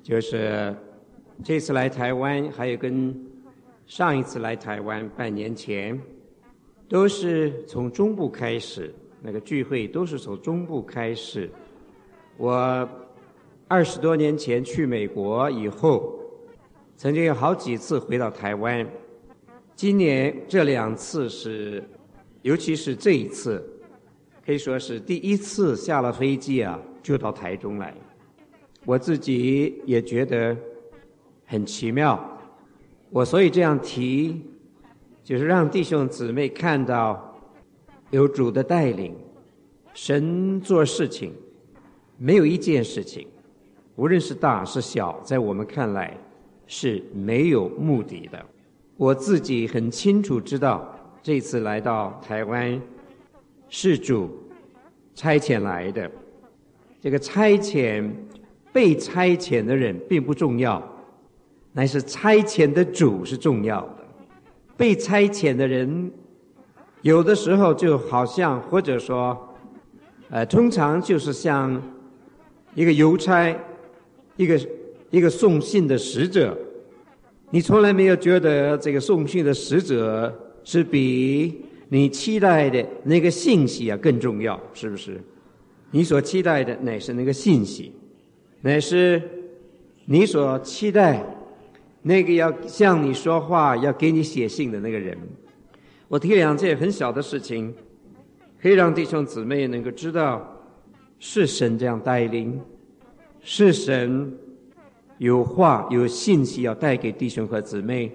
就是这次来台湾，还有跟上一次来台湾半年前，都是从中部开始，那个聚会都是从中部开始。我20多年前去美国以后，曾经有好几次回到台湾。今年这2次是，尤其是这一次，可以说是第一次下了飞机就到台中来。我自己也觉得很奇妙。我所以这样提，就是让弟兄姊妹看到有主的带领，神做事情，没有一件事情，无论是大是小，在我们看来是没有目的的。我自己很清楚知道，这次来到台湾是主差遣来的。这个差遣，被差遣的人并不重要，乃是差遣的主是重要的。被差遣的人有的时候就好像，或者说通常就是像一个邮差，一个送信的使者。你从来没有觉得这个送信的使者是比你期待的那个信息更重要，是不是？你所期待的乃是那个信息，乃是你所期待那个要向你说话、要给你写信的那个人。我提2件很小的事情，可以让弟兄姊妹能够知道，是神这样带领，是神有话有信息要带给弟兄和姊妹。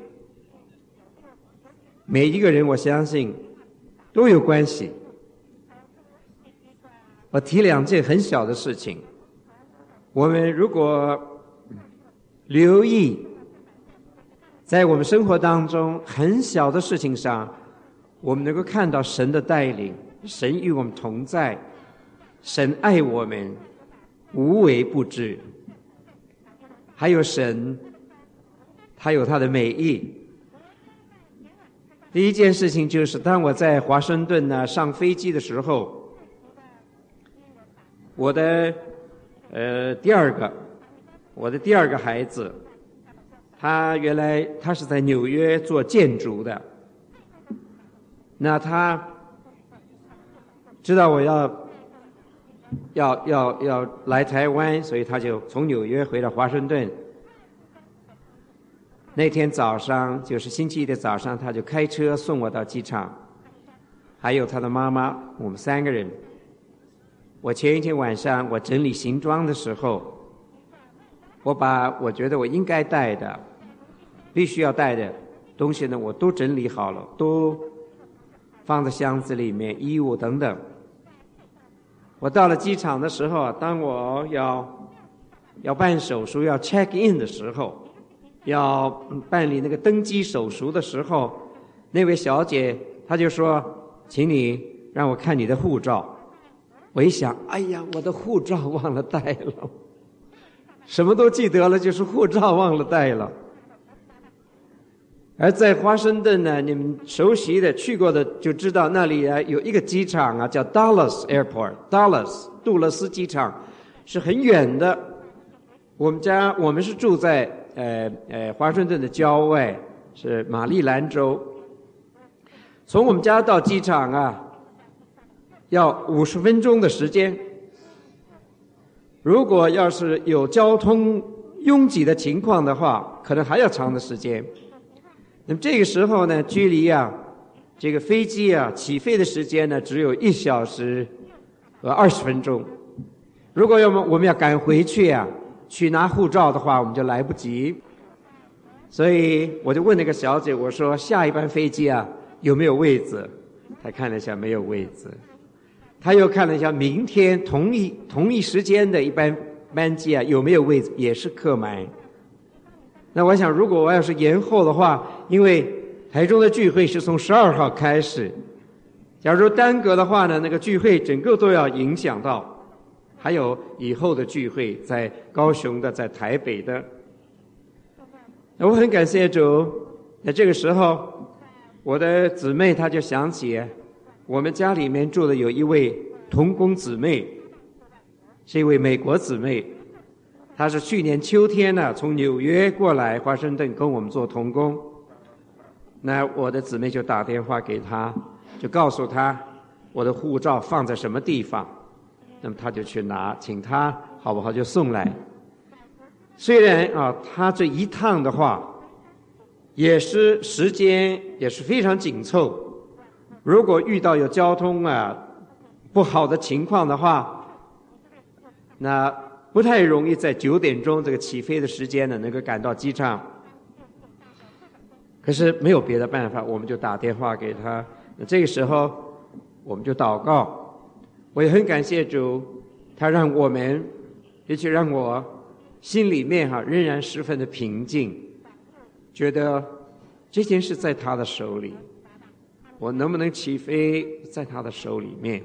每一个人我相信都有关系。我提2件很小的事情，我们如果留意在我们生活当中很小的事情上，我们能够看到神的带领，神与我们同在，神爱我们，无微不至。还有神，他有他的美意。第一件事情就是，当我在华盛顿上飞机的时候，我的第二个孩子，他原来他是在纽约做建筑的，那他知道我要来台湾，所以他就从纽约回到华盛顿。那天早上，就是星期一的早上，他就开车送我到机场，还有他的妈妈，我们3个人。我前一天晚上我整理行装的时候，我把我觉得我应该带的、必须要带的东西呢，我都整理好了，都放在箱子里面，衣物等等。我到了机场的时候，当我要办手续，要 check in 的时候，要办理那个登机手续的时候，那位小姐她就说：“请你让我看你的护照。”我一想，哎呀，我的护照忘了带了，什么都记得了，就是护照忘了带了。而在华盛顿呢，你们熟悉的去过的就知道，那里有一个机场叫 Dallas Airport， 杜勒斯机场，是很远的。我们是住在华盛顿的郊外，是马里兰州。从我们家到机场要50分钟的时间。如果要是有交通拥挤的情况的话，可能还要长的时间。那么这个时候呢，距离这个飞机起飞的时间呢，只有1小时和20分钟。如果我们要赶回去去拿护照的话，我们就来不及。所以我就问那个小姐，我说下一班飞机有没有位子？她看了一下，没有位子。她又看了一下明天同一时间的一班机有没有位子，也是客满。那我想，如果我要是延后的话，因为台中的聚会是从12号开始，假如耽搁的话呢，那个聚会整个都要影响到，还有以后的聚会，在高雄的，在台北的。那我很感谢主，在这个时候，我的姊妹她就想起，我们家里面住的有一位同工姊妹，是一位美国姊妹。 他是去年秋天呢从纽约过来华盛顿跟我们做同工。那我的姊妹就打电话给他，就告诉他我的护照放在什么地方，那么他就去拿，请他好不好就送来。虽然他这一趟的话也是时间也是非常紧凑，如果遇到有交通不好的情况的话，那不太容易在9点钟这个起飞的时间呢能够赶到机场。可是没有别的办法，我们就打电话给他。那这个时候我们就祷告，我也很感谢主，他让我们，也许让我心里面仍然十分的平静，觉得这件事在他的手里，我能不能起飞在他的手里面。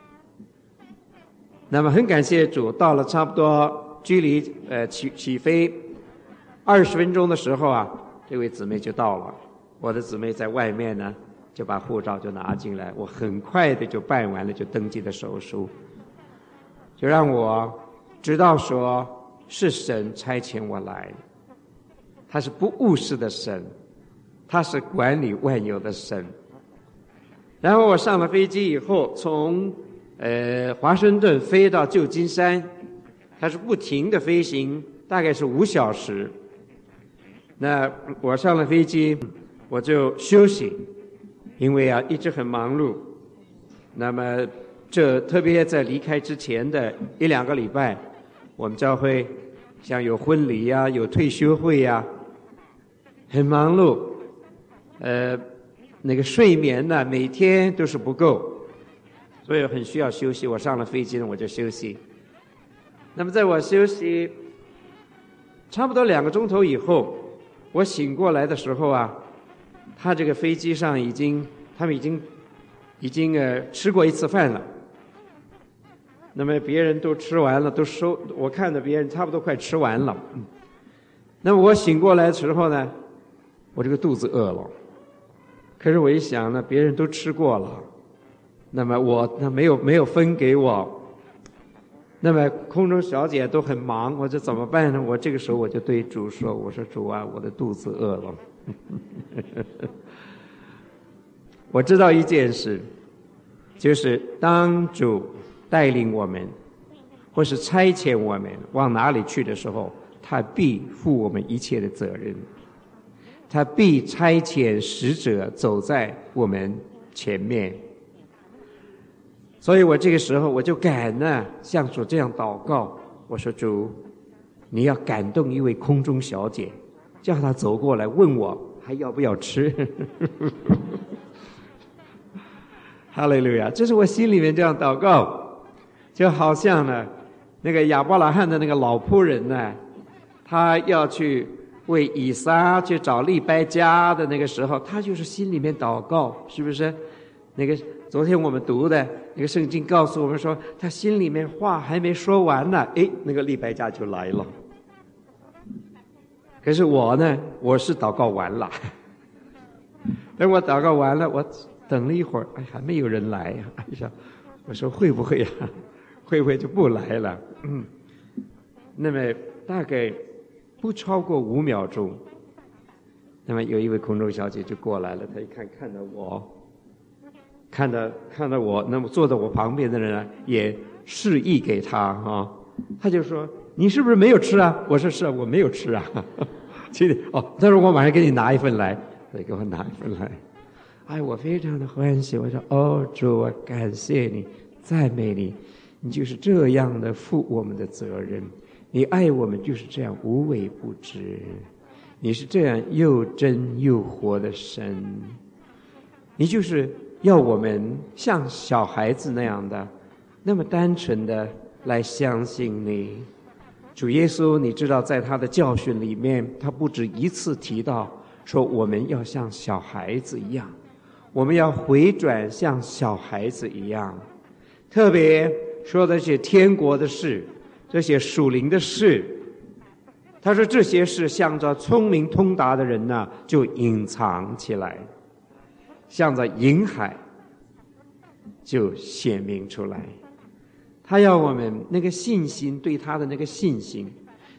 那么很感谢主，到了差不多距离起飞20分钟的时候这位姊妹就到了。我的姊妹在外面呢，就把护照就拿进来，我很快的就办完了，就登记了手术，就让我知道说是神差遣我来，他是不误事的神，他是管理万有的神。然后我上了飞机以后，从华盛顿飞到旧金山，它是不停的飞行，大概是5小时。那我上了飞机我就休息，因为一直很忙碌。那么这特别在离开之前的1-2个礼拜，我们教会像有婚礼有退休会很忙碌。那个睡眠呢每天都是不够，所以很需要休息。我上了飞机呢我就休息。那么在我休息差不多2个钟头以后，我醒过来的时候他这个飞机上他们已经吃过1次饭了。那么别人都吃完了，我看着别人差不多快吃完了。那么我醒过来的时候呢，我这个肚子饿了。可是我一想呢，别人都吃过了，那么那没有分给我。那么空中小姐都很忙，我这怎么办呢？我这个时候我就对主说，我说主我的肚子饿了。我知道一件事，就是当主带领我们或是差遣我们往哪里去的时候，他必负我们一切的责任，他必差遣使者走在我们前面。所以我这个时候我就敢像主这样祷告，我说主，你要感动一位空中小姐，叫她走过来问我还要不要吃。哈利路亚！这是我心里面这样祷告，就好像那个亚伯拉罕的那个老仆人他要去为以撒去找利百加的那个时候，他就是心里面祷告，是不是？那个昨天我们读的那个圣经告诉我们说，他心里面话还没说完呢，那个利百加就来了。可是我是祷告完了，等我祷告完了，我等了一会儿，还没有人来我说会不会会不会就不来了？那么大概不超过5秒钟，那么有一位空中小姐就过来了，她一看到我，看到我，那么坐在我旁边的人也示意给她她就说你是不是没有吃啊？我说是我没有吃啊。她说我马上给你拿一份来，给我拿一份来。我非常的欢喜，我说主，我感谢你，赞美你，你就是这样的负我们的责任，你爱我们就是这样无微不至，你是这样又真又活的神，你就是要我们像小孩子那样的那么单纯的来相信你。主耶稣你知道在他的教训里面，他不止一次提到说我们要像小孩子一样，我们要回转像小孩子一样，特别说的是天国的事，这些属灵的事，他说这些事向着聪明通达的人就隐藏起来，向着银海就显明出来。他要我们那个信心，对他的那个信心，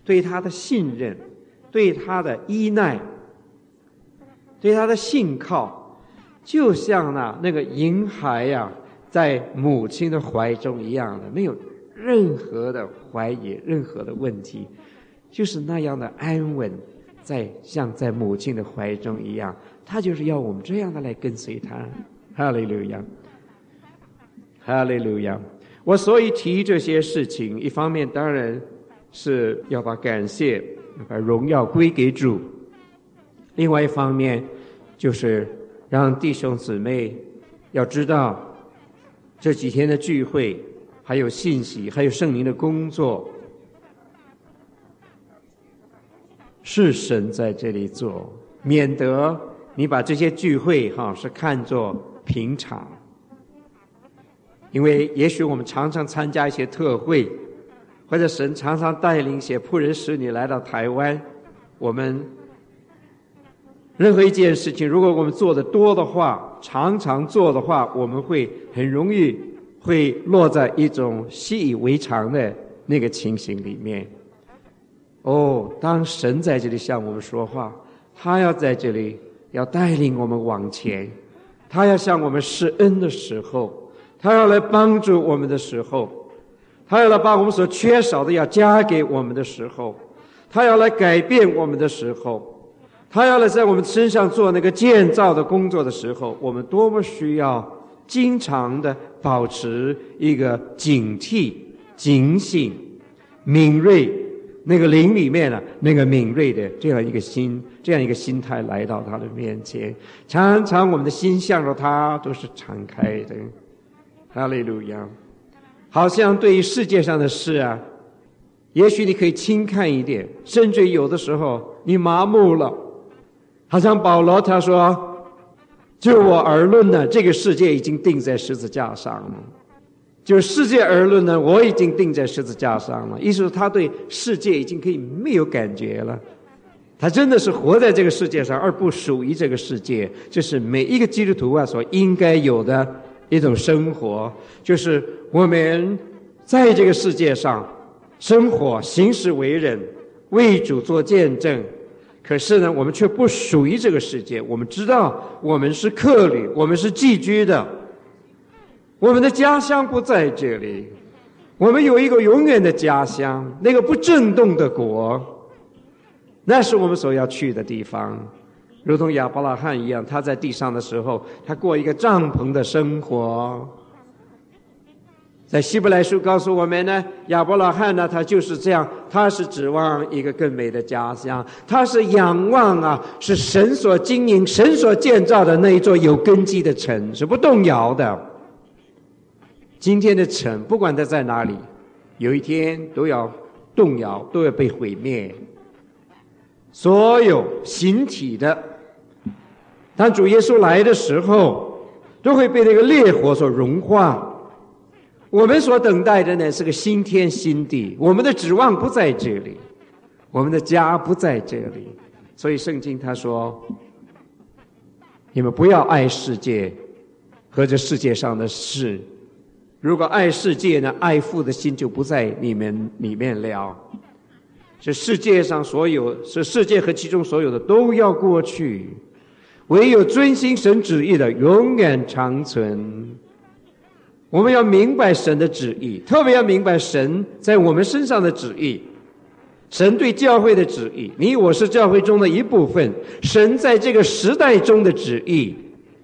对他的信任，对他的依赖，对他的信靠，就像那个婴孩呀，在母亲的怀中一样的，没有任何的怀疑，任何的问题，就是那样的安稳，像在母亲的怀中一样。他就是要我们这样的来跟随他。哈利路亚，哈利路亚。我所以提这些事情，一方面当然是要把感谢、把荣耀归给主，另外一方面就是让弟兄姊妹要知道，这几天的聚会还有信息，还有圣灵的工作，是神在这里做，免得你把这些聚会是看作平常。因为也许我们常常参加一些特会，或者神常常带领一些仆人使女来到台湾，我们任何一件事情，如果我们做的多的话，常常做的话，我们会很容易会落在一种习以为常的那个情形里面。当神在这里向我们说话，他要在这里要带领我们往前，他要向我们施恩的时候，他要来帮助我们的时候，他要来把我们所缺少的要加给我们的时候，他要来改变我们的时候，他要来在我们身上做那个建造的工作的时候，我们多么需要经常的保持一个警惕、警醒、敏锐，那个灵里面那个敏锐的这样一个心态来到他的面前。常常我们的心向着他都是敞开的。哈利路亚。好像对于世界上的事也许你可以轻看一点，甚至有的时候你麻木了。好像保罗他说，就我而论呢，这个世界已经钉在十字架上了。就世界而论呢，我已经钉在十字架上了。意思是他对世界已经可以没有感觉了，他真的是活在这个世界上，而不属于这个世界。这是每一个基督徒所应该有的一种生活，就是我们在这个世界上生活，行事为人，为主做见证。可是呢，我们却不属于这个世界。我们知道我们是客旅，我们是寄居的，我们的家乡不在这里，我们有一个永远的家乡，那个不震动的国，那是我们所要去的地方。如同亚伯拉罕一样，他在地上的时候，他过一个帐篷的生活。在希伯来书告诉我们呢，亚伯拉罕呢，他就是这样，他是指望一个更美的家乡，他是仰望是神所经营、神所建造的那一座有根基的城，是不动摇的。今天的城不管它在哪里，有一天都要动摇，都要被毁灭。所有形体的，当主耶稣来的时候，都会被那个烈火所融化。我们所等待的呢，是个新天新地，我们的指望不在这里，我们的家不在这里。所以圣经他说，你们不要爱世界和这世界上的事，如果爱世界呢，爱父的心就不在你们里面了。这世界上所有，是世界和其中所有的都要过去，唯有遵行神旨意的永远长存。我们要明白神的旨意，特别要明白神在我们身上的旨意，神对教会的旨意，你我是教会中的一部分，神在这个时代中的旨意。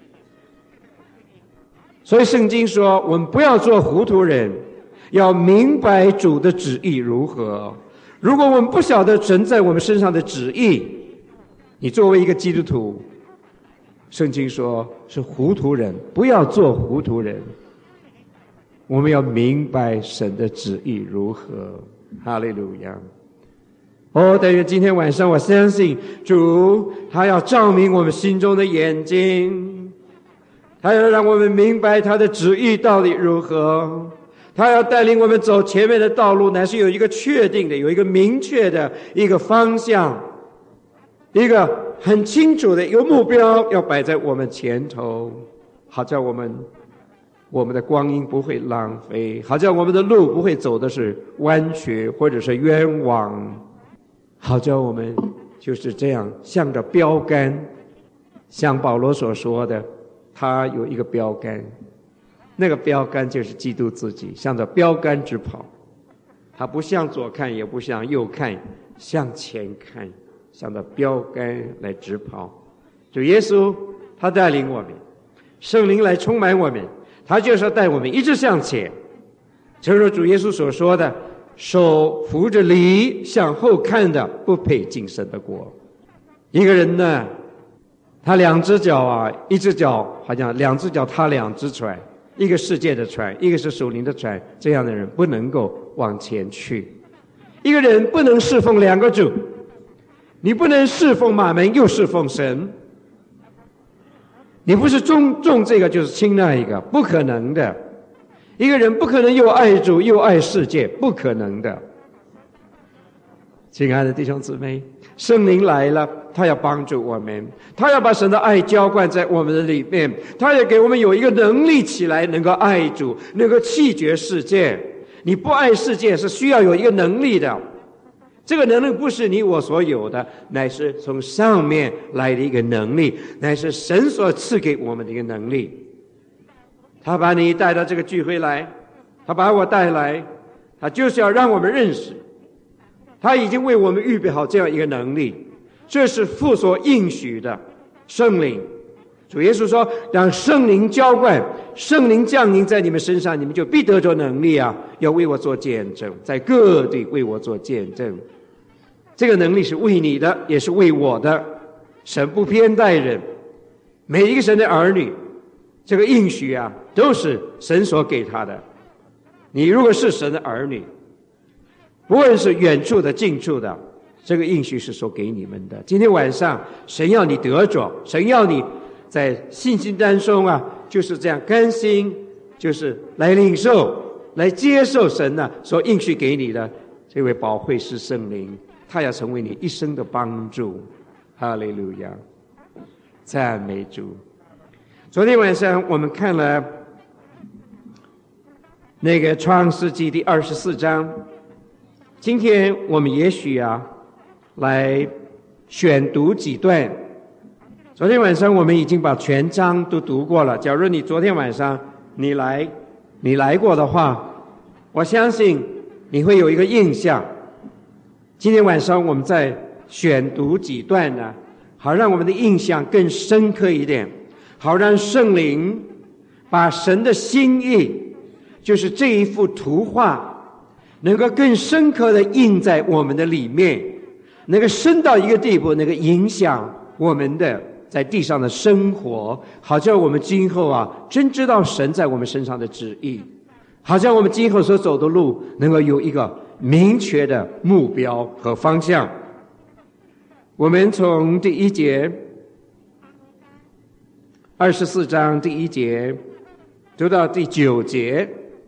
所以圣经说，我们不要做糊涂人，要明白主的旨意如何。如果我们不晓得神在我们身上的旨意，你作为一个基督徒，圣经说是糊涂人，不要做糊涂人。我们要明白神的旨意如何。哈利路亚。但愿今天晚上我相信主，他要照明我们心中的眼睛，他要让我们明白他的旨意到底如何，他要带领我们走前面的道路，乃是有一个确定的，有一个明确的一个方向，一个很清楚的一个目标要摆在我们前头，好叫我们的光阴不会浪费，好像我们的路不会走的是弯曲或者是冤枉。 好叫我们就是这样向着标杆，像保罗所说的，他有一个标杆，那个标杆就是基督自己，向着标杆直跑。他不向左看，也不向右看，向前看，向着标杆来直跑。主耶稣他带领我们，圣灵来充满我们，他就是要带我们一直向前。正如主耶稣所说的，手扶着犁向后看的不配进神的国。一个人呢，他两只脚一只脚好像两只脚踏两只船，一个世界的船，一个是属灵的船，这样的人不能够往前去。一个人不能侍奉两个主，你不能侍奉马门又侍奉神，你不是重这个就是轻那一个，不可能的。一个人不可能又爱主又爱世界，不可能的。亲爱的弟兄姊妹，圣灵来了，他要帮助我们，他要把神的爱浇灌在我们的里面，他也给我们有一个能力起来，能够爱主，能够弃绝世界。你不爱世界是需要有一个能力的，这个能力不是你我所有的，乃是从上面来的一个能力，乃是神所赐给我们的一个能力。他把你带到这个聚会来，他把我带来，他就是要让我们认识，他已经为我们预备好这样一个能力，这是父所应许的圣灵。主耶稣说，让圣灵浇灌，圣灵降临在你们身上，你们就必得着能力啊，要为我做见证，在各地为我做见证。这个能力是为你的，也是为我的。神不偏待人，每一个神的儿女，这个应许都是神所给他的。你如果是神的儿女，不论是远处的近处的，这个应许是所给你们的。今天晚上神要你得着，神要你在信心当中就是这样甘心，就是来领受，来接受神所应许给你的这位保惠师圣灵，他要成为你一生的帮助。哈利路亚，赞美主。昨天晚上我们看了那个创世纪第24章，今天我们也许来选读几段。昨天晚上我们已经把全章都读过了，假如你昨天晚上你来过的话，我相信你会有一个印象。今天晚上我们再选读几段呢，好让我们的印象更深刻一点，好让圣灵把神的心意，就是这一幅图画，能够更深刻的印在我们的里面，能够深到一个地步，能够影响我们的在地上的生活，好叫我们今后真知道神在我们身上的旨意，好像我们今后所走的路能够有一个明确的目标和方向。我们从第1节24章第1节读到第9节，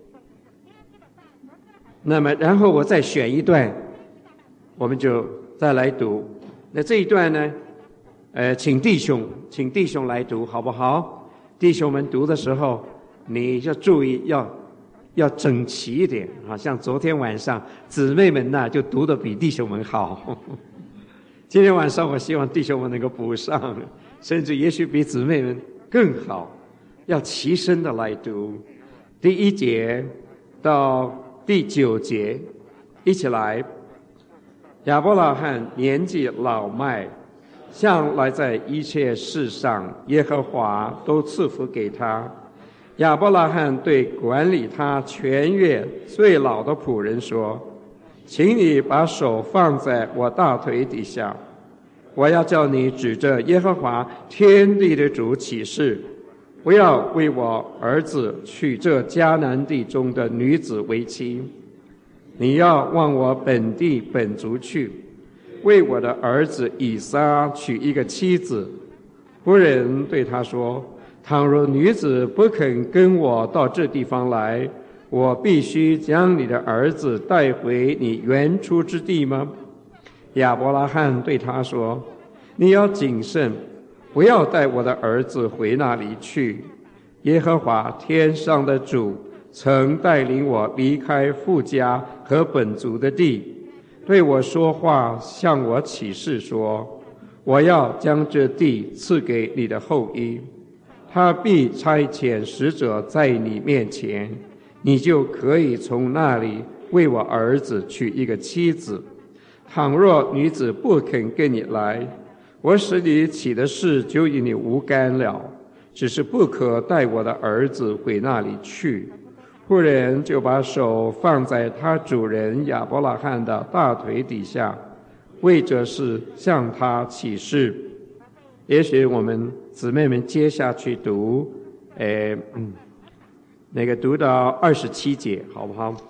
那么然后我再选一段，我们就再来读。那这一段呢请弟兄来读好不好？弟兄们读的时候你要注意要整齐一点，像昨天晚上姊妹们就读得比弟兄们好。今天晚上我希望弟兄们能够补上，甚至也许比姊妹们更好，要齐声的来读第1节到第9节，一起来。亚伯拉罕年纪老迈，向来在一切事上耶和华都赐福给他。亚伯拉罕对管理他全业最老的仆人说，请你把手放在我大腿底下，我要叫你指着耶和华天地的主起誓，不要为我儿子娶这迦南地中的女子为妻，你要往我本地本族去，为我的儿子以撒娶一个妻子。仆人对他说，倘若女子不肯跟我到这地方来，我必须将你的儿子带回你原出之地吗？亚伯拉罕对他说，你要谨慎，不要带我的儿子回那里去。耶和华天上的主曾带领我离开父家和本族的地， 对我说话，向我起誓说，我要将这地赐给你的后裔，他必差遣使者在你面前，你就可以从那里为我儿子娶一个妻子。倘若女子不肯跟你来，我使你起的誓就与你无干了，只是不可带我的儿子回那里去。妇人就把手放在他主人亚伯拉罕的大腿底下，为这事向他起誓。也许我们姊妹们接下去读读到27节好不好？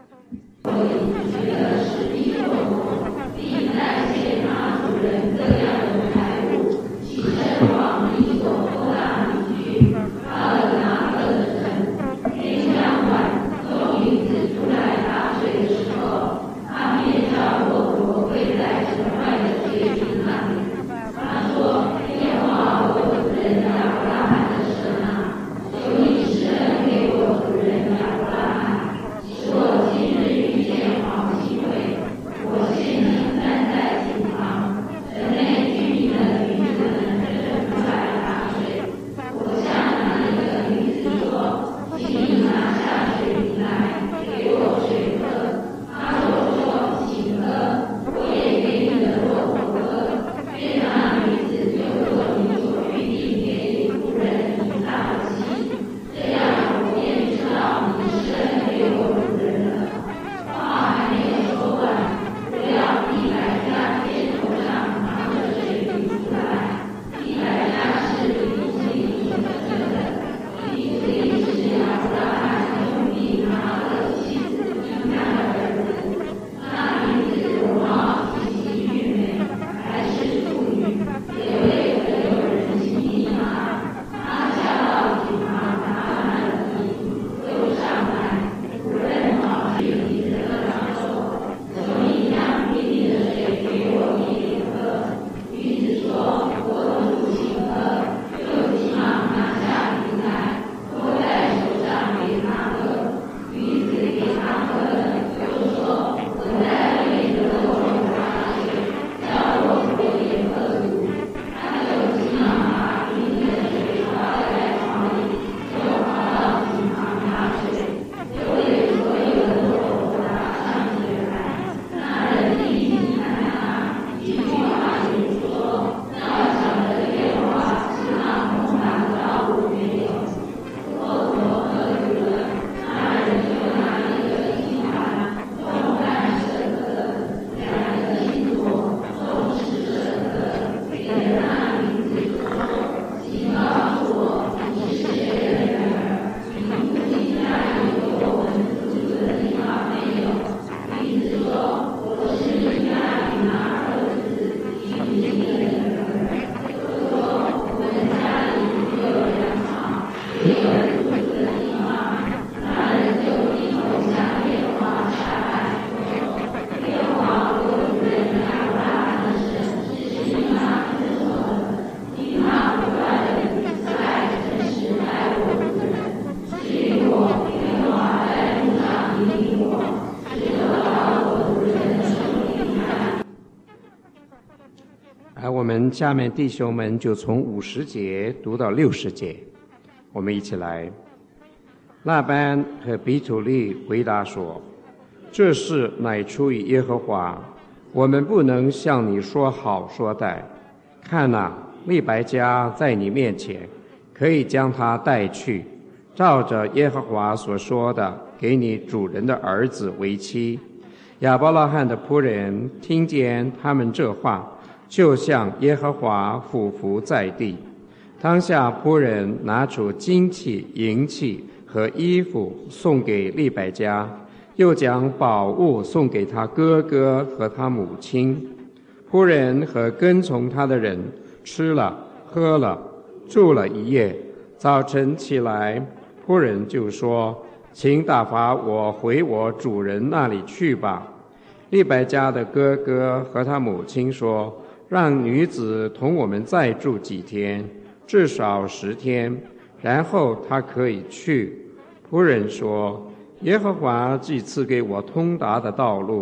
我们下面弟兄们就从50节读到60节，我们一起来。拉班和比土利回答说：这事乃出于耶和华，我们不能向你说好说歹。看哪，利百加在你面前，可以将他带去，照着耶和华所说的，给你主人的儿子为妻。亚伯拉罕的仆人听见他们这话，就向耶和华俯伏在地。当下仆人拿出金器、银器和衣服送给利百加，又将宝物送给他哥哥和他母亲。仆人和跟从他的人吃了喝了，住了一夜。早晨起来，仆人就说：请打发我回我主人那里去吧。利百加的哥哥和他母亲说：让女子同我们再住几天，至少10天，然后她可以去。仆人说：耶和华既赐给我通达的道路，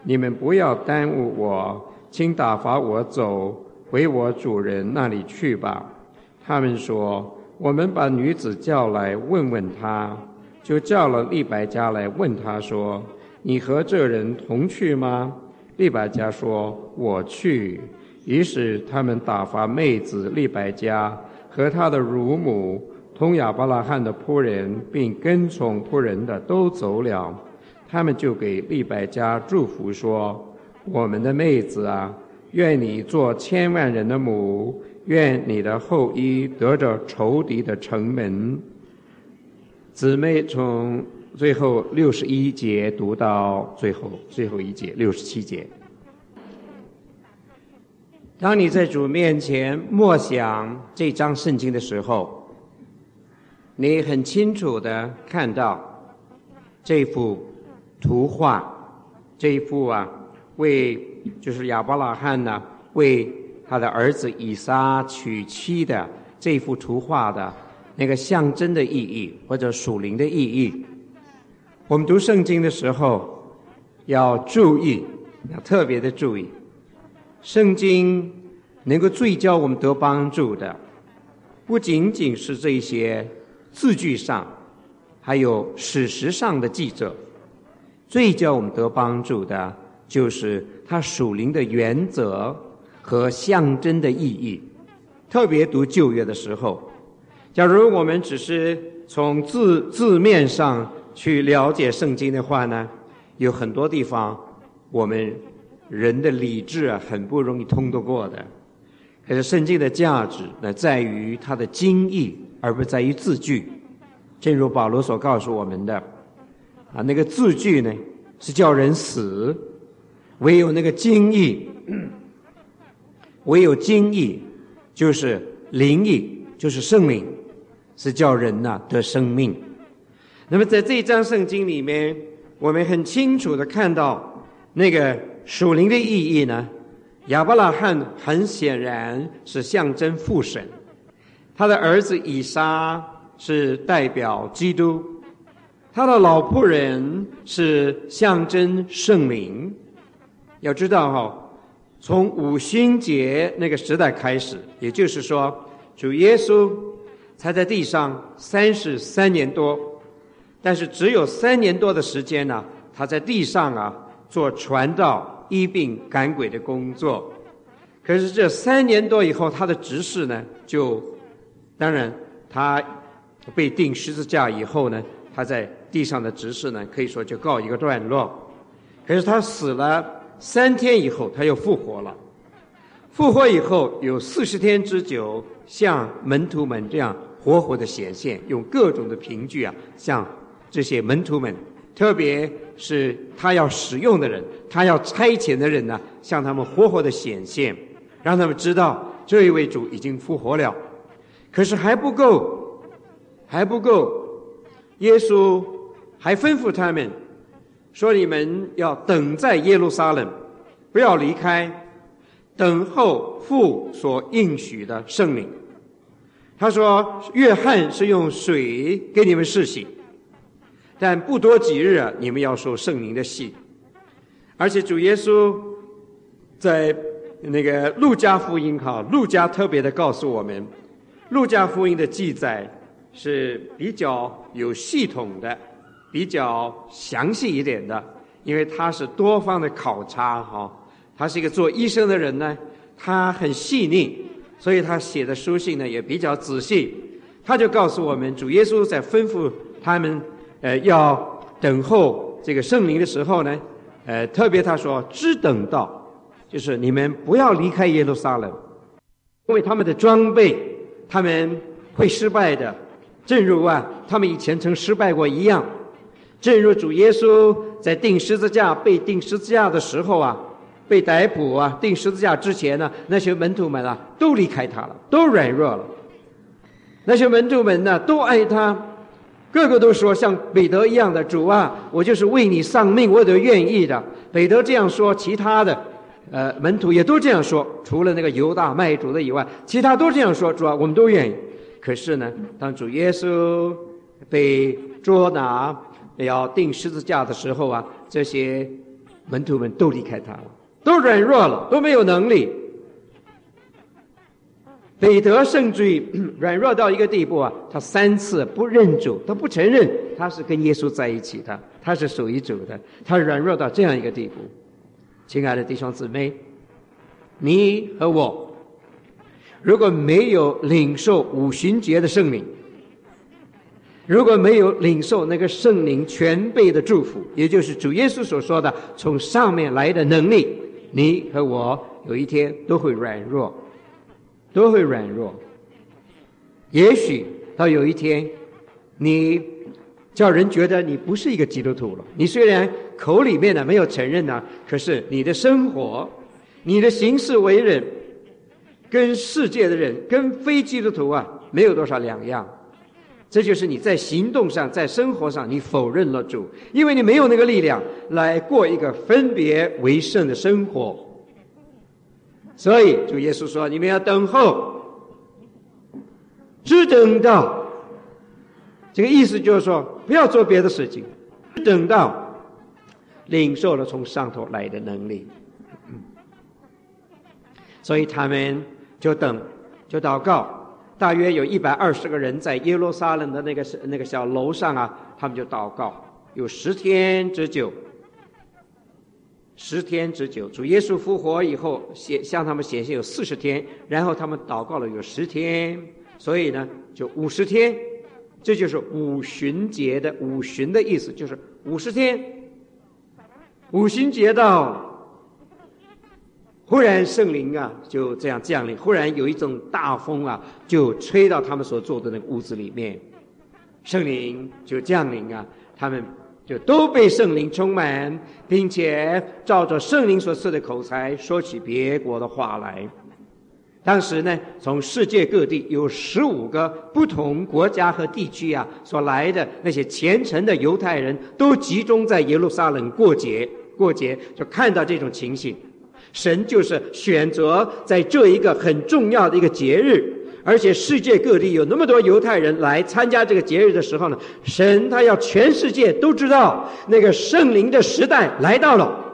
你们不要耽误我，请打发我走回我主人那里去吧。他们说，我们把女子叫来问问她。就叫了利百加来问他说，你和这人同去吗？利百加说，我去。于是他们打发妹子利百加和他的乳母同亚伯拉罕的仆人并跟从仆人的都走了。他们就给利百加祝福说，我们的妹子啊，愿你做千万人的母，愿你的后裔得着仇敌的城门。姊妹从最后61节读到最后一节67节。当你在主面前默想这章圣经的时候，你很清楚地看到这幅图画，这一幅就是亚伯拉罕为他的儿子以撒娶妻的这幅图画的那个象征的意义或者属灵的意义。我们读圣经的时候要注意，要特别的注意，圣经能够最教我们得帮助的不仅仅是这些字句上还有史实上的记载，最教我们得帮助的就是它属灵的原则和象征的意义。特别读旧约的时候，假如我们只是从字面上去了解圣经的话呢，有很多地方我们人的理智很不容易通得过的。可是圣经的价值呢，在于它的经义，而不在于字句。正如保罗所告诉我们的那个字句呢是叫人死，唯有那个经义，唯有经义就是灵义，就是圣灵，是叫人得生命。那么在这一章圣经里面，我们很清楚的看到那个属灵的意义呢，亚伯拉罕很显然是象征父神，他的儿子以撒是代表基督，他的老仆人是象征圣灵。要知道从五旬节那个时代开始，也就是说主耶稣才在地上33年多，但是只有3年多的时间呢，他在地上做传道、医病、赶鬼的工作。可是这3年多以后，他的执事呢，当然他被钉十字架以后呢，他在地上的执事呢，可以说就告一个段落。可是他死了3天以后，他又复活了。复活以后有40天之久，向门徒们这样活活的显现，用各种的凭据向这些门徒们，特别是他要使用的人，他要差遣的人向他们活活的显现，让他们知道这一位主已经复活了。可是还不够，耶稣还吩咐他们说，你们要等在耶路撒冷，不要离开，等候父所应许的圣灵。他说，约翰是用水给你们施洗，但不多几日你们要受圣灵的洗。而且主耶稣在那个路加福音路加特别的告诉我们，路加福音的记载是比较有系统的，比较详细一点的，因为他是多方的考察他是一个做医生的人呢，他很细腻，所以他写的书信呢也比较仔细。他就告诉我们，主耶稣在吩咐他们要等候这个圣灵的时候呢，特别他说只等到，就是你们不要离开耶路撒冷，因为他们的装备他们会失败的，正如他们以前曾失败过一样。正如主耶稣在被钉十字架的时候被逮捕钉十字架之前呢，那些门徒们都离开他了，都软弱了。那些门徒们都爱他，个个都说像彼得一样的，主我就是为你丧命，我都愿意的。彼得这样说，其他的门徒也都这样说，除了那个犹大卖主的以外，其他都这样说，主我们都愿意。可是呢，当主耶稣被捉拿要钉十字架的时候这些门徒们都离开他了，都软弱了，都没有能力。彼得甚至于软弱到一个地步啊，他3次不认主，他不承认他是跟耶稣在一起的，他是属于主的，他软弱到这样一个地步。亲爱的弟兄姊妹，你和我如果没有领受五旬节的圣灵，如果没有领受那个圣灵全备的祝福，也就是主耶稣所说的从上面来的能力，你和我有一天都会软弱，都会软弱。也许到有一天你叫人觉得你不是一个基督徒了，你虽然口里面呢没有承认呢，可是你的生活，你的行事为人跟世界的人，跟非基督徒啊没有多少两样。这就是你在行动上，在生活上你否认了主，因为你没有那个力量来过一个分别为圣的生活。所以主耶稣说，你们要等候，只等到，这个意思就是说不要做别的事情，只等到领受了从上头来的能力。所以他们就等，就祷告。大约有120个人在耶路撒冷的那个小楼上啊，他们就祷告，有10天之久。10天之久，主耶稣复活以后向他们显现有40天，然后他们祷告了有10天，所以呢就50天。这就是五旬节的五旬的意思，就是50天。五旬节到，忽然圣灵啊就这样降临，忽然有一种大风啊就吹到他们所住的那个屋子里面，圣灵就降临啊，他们就都被圣灵充满，并且照着圣灵所赐的口才说起别国的话来。当时呢，从世界各地有15个不同国家和地区啊所来的那些虔诚的犹太人，都集中在耶路撒冷过节，就看到这种情形。神就是选择在这一个很重要的一个节日，而且世界各地有那么多犹太人来参加这个节日的时候呢，神他要全世界都知道那个圣灵的时代来到了。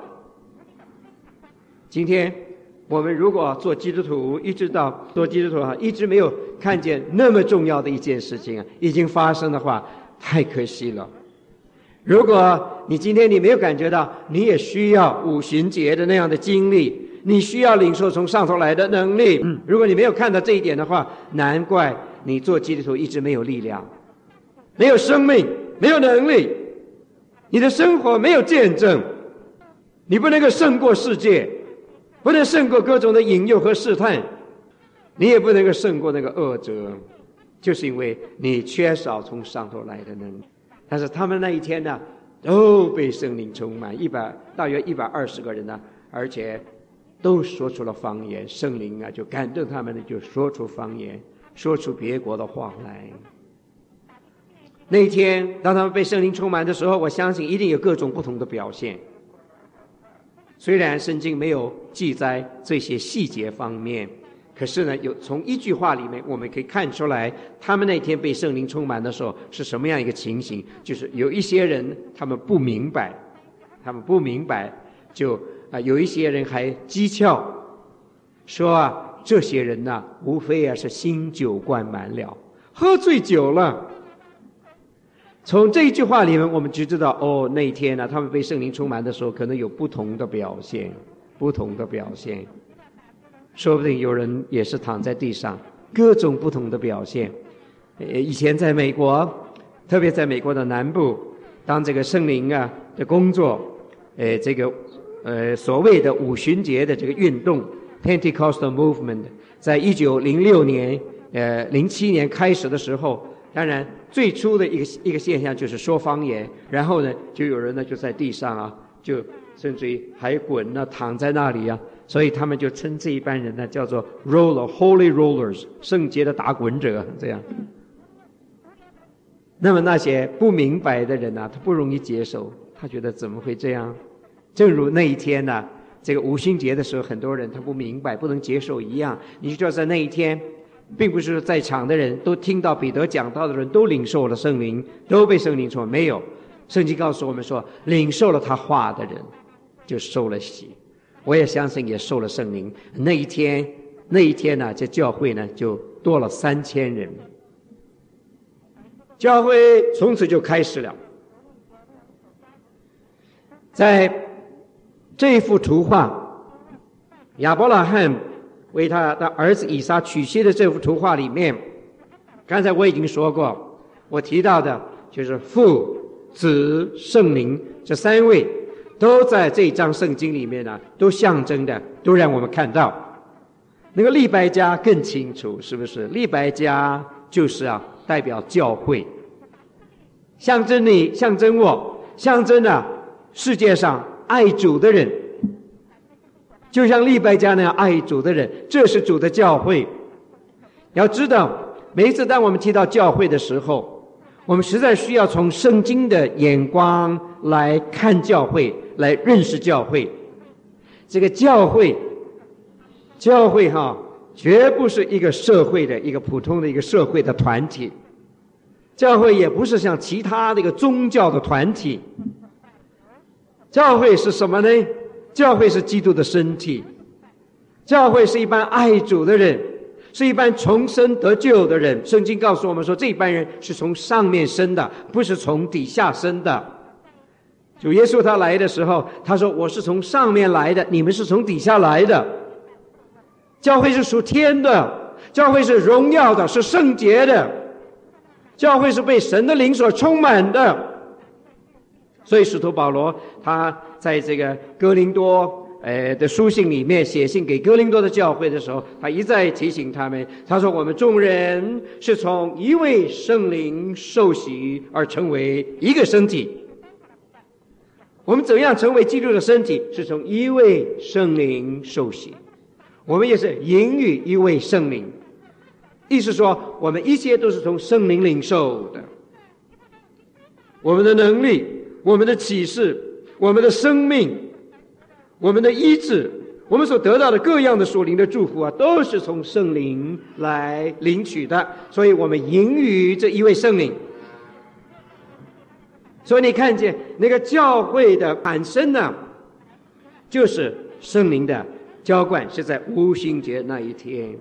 今天我们如果做基督徒，一直没有看见那么重要的一件事情啊已经发生的话，太可惜了。如果你今天你没有感觉到你也需要五旬节的那样的经历，你需要领受从上头来的能力，如果你没有看到这一点的话，难怪你做基督徒一直没有力量，没有生命，没有能力，你的生活没有见证，你不能够胜过世界，不能胜过各种的引诱和试探，你也不能够胜过那个恶者，就是因为你缺少从上头来的能力。但是他们那一天呢，都被圣灵充满，大约120个人呢，而且都说出了方言，圣灵啊就感动他们呢，就说出方言，说出别国的话来。那一天当他们被圣灵充满的时候，我相信一定有各种不同的表现。虽然圣经没有记载这些细节方面，可是呢，从一句话里面我们可以看出来，他们那天被圣灵充满的时候是什么样一个情形。就是有一些人他们不明白，就有一些人还讥诮说啊，这些人啊无非啊是新酒灌满了，喝醉酒了。从这一句话里面我们就知道，哦，那一天呢，他们被圣灵充满的时候可能有不同的表现。说不定有人也是躺在地上，各种不同的表现。以前在美国，特别在美国的南部，当这个圣灵啊的工作，所谓的五旬节的这个运动 Pentecostal Movement 在1906年07年开始的时候，当然最初的一个现象就是说方言，然后呢就有人呢就在地上啊，就甚至于还滚啊，躺在那里啊，所以他们就称这一班人呢叫做 Holy Rollers， 圣洁的打滚者这样。那么那些不明白的人啊，他不容易接受，他觉得怎么会这样？正如那一天呢，这个五旬节的时候，很多人他不明白，不能接受一样。你知道在那一天，并不是在场的人都听到彼得讲道的人都领受了圣灵，都被圣灵充满，没有。圣经告诉我们说，领受了他话的人， 就受了洗，我也相信也受了圣灵。那一天呢，这教会呢就多了3000人，教会从此就开始了。在这一幅图画，亚伯拉罕为他的儿子以撒娶妻的这幅图画里面，刚才我已经说过，我提到的就是父、子、圣灵这3位都在这一章圣经里面呢，都象征的，都让我们看到。那个利百加更清楚，是不是？利百加就是代表教会，象征你，象征我，象征世界上爱主的人，就像利百加那样爱主的人，这是主的教会。要知道，每一次当我们提到教会的时候，我们实在需要从圣经的眼光来看教会，来认识教会。这个教会绝不是一个社会的一个普通的一个社会的团体，教会也不是像其他的一个宗教的团体。教会是什么呢？教会是基督的身体，教会是一般爱主的人，是一般重生得救的人。圣经告诉我们说，这一般人是从上面生的，不是从底下生的。主耶稣他来的时候，他说我是从上面来的，你们是从底下来的。教会是属天的，教会是荣耀的，是圣洁的，教会是被神的灵所充满的。所以使徒保罗他在这个哥林多的书信里面写信给哥林多的教会的时候，他一再提醒他们，他说我们众人是从一位圣灵受洗而成为一个身体。我们怎样成为基督的身体？是从一位圣灵受洗。我们也是迎于一位圣灵，意思说我们一切都是从圣灵领受的。我们的能力，我们的启示，我们的生命，我们的医治，我们所得到的各样的属灵的祝福都是从圣灵来领取的。所以我们迎于这一位圣灵。所以你看见那个教会的产生呢，就是圣灵的浇灌，是在五旬节那一天。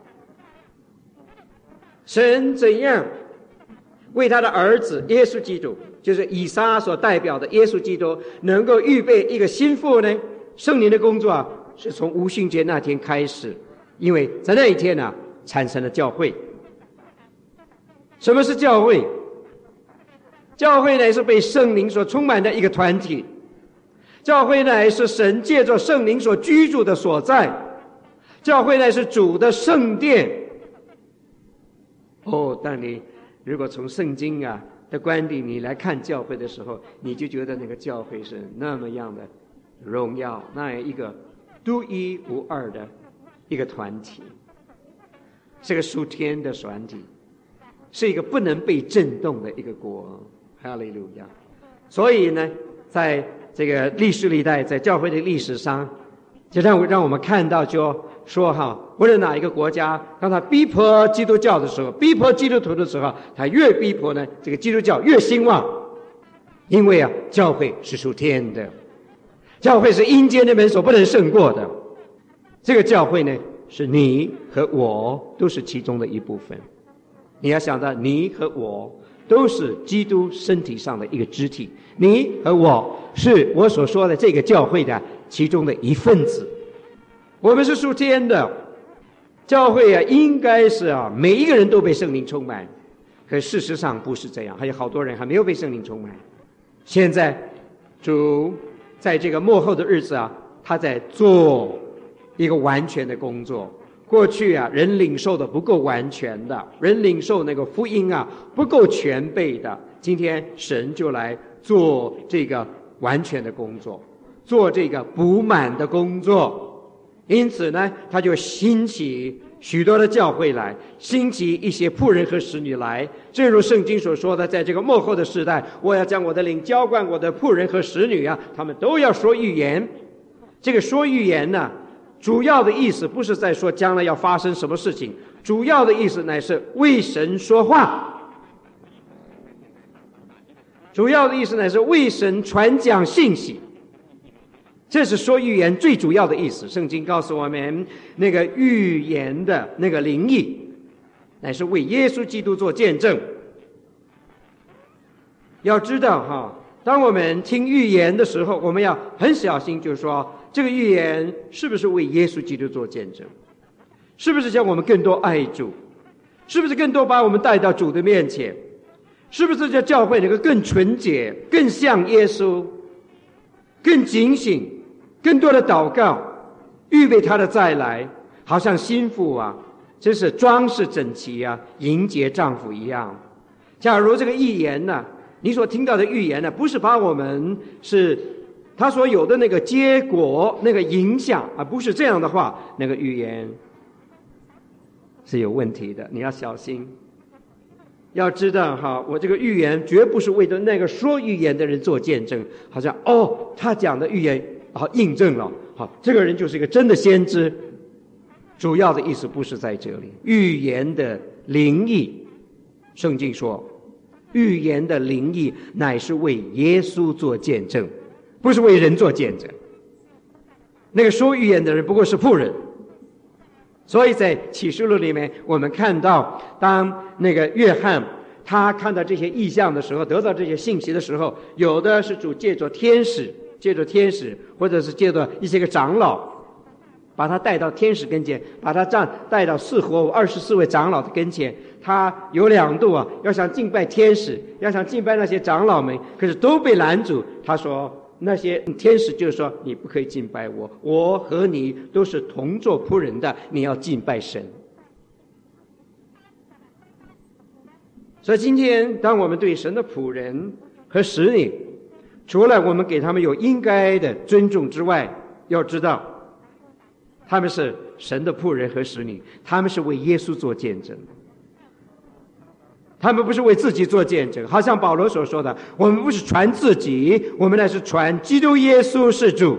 神怎样为他的儿子耶稣基督，就是以撒所代表的耶稣基督，能够预备一个心腹呢？圣灵的工作是从五旬节那天开始，因为在那一天产生了教会。什么是教会？教会呢是被圣灵所充满的一个团体，教会呢是神借着圣灵所居住的所在，教会呢是主的圣殿。当你如果从圣经的观点你来看教会的时候，你就觉得那个教会是那么样的荣耀，那样一个独一无二的一个团体，是个属天的团体，是一个不能被震动的一个国。哈利路亚！所以呢，在这个历史历代，在教会的历史上，就让我们看到，就说无论哪一个国家，当他逼迫基督教的时候，逼迫基督徒的时候，他越逼迫呢，这个基督教越兴旺。因为教会是属天的，教会是阴间的门所不能胜过的。这个教会呢，是你和我都是其中的一部分。你要想到，你和我都是基督身体上的一个肢体，你和我是我所说的这个教会的其中的一份子。我们是属天的，教会应该是每一个人都被圣灵充满，可事实上不是这样，还有好多人还没有被圣灵充满。现在主在这个末后的日子他在做一个完全的工作。过去人领受的不够完全的，人领受那个福音不够全备的，今天神就来做这个完全的工作，做这个补满的工作。因此呢，他就兴起许多的教会来，兴起一些仆人和使女来。正如圣经所说的，在这个末后的时代，我要将我的灵浇灌我的仆人和使女他们都要说预言。这个说预言呢，主要的意思不是在说将来要发生什么事情，主要的意思乃是为神说话，主要的意思乃是为神传讲信息。 这是说预言最主要的意思。圣经告诉我们，那个预言的那个灵意乃是为耶稣基督做见证。要知道哈，当我们听预言的时候，我们要很小心，就是说这个预言是不是为耶稣基督做见证，是不是叫我们更多爱主，是不是更多把我们带到主的面前，是不是叫教会能够更纯洁，更像耶稣，更警醒，更多的祷告，预备他的再来，好像新妇啊，真是装饰整齐啊，迎接丈夫一样。假如这个预言呢，你所听到的预言呢，不是把我们是他所有的那个结果那个影响，而不是这样的话，那个预言是有问题的，你要小心。要知道哈，我这个预言绝不是为了那个说预言的人做见证，好像他讲的预言好印证了，好，这个人就是一个真的先知。主要的意思不是在这里，预言的灵意，圣经说预言的灵意乃是为耶稣做见证，不是为人做见证。那个说预言的人不过是仆人。所以在启示录里面，我们看到当那个约翰他看到这些异象的时候，得到这些信息的时候，有的是主借着天使，或者是借着一些个长老，把他带到天使跟前，把他带到24位长老的跟前。他有2度啊，要想敬拜天使，要想敬拜那些长老们，可是都被拦住。他说那些天使就说，你不可以敬拜我，我和你都是同做仆人的，你要敬拜神。所以今天当我们对神的仆人和使女，除了我们给他们有应该的尊重之外，要知道他们是神的仆人和使女，他们是为耶稣做见证，他们不是为自己做见证。好像保罗所说的，我们不是传自己，我们乃是传基督耶稣是主。